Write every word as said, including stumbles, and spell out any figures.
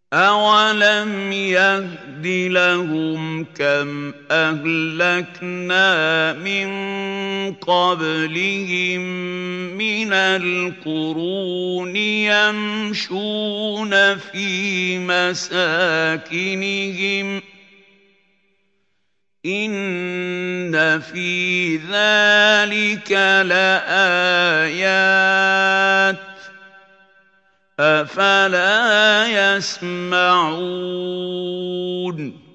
أَوَلَمْ يَهْدِ لَهُمْ كَمْ أَهْلَكْنَا مِن قَبْلِهِم مِّنَ الْقُرُونِ يَمْشُونَ فِي مَسَاكِنِهِمْ ۗ إِنَّ فِي ذَٰلِكَ لَآيَاتٍ ۖ أَفَلَا يَسْمَعُونَ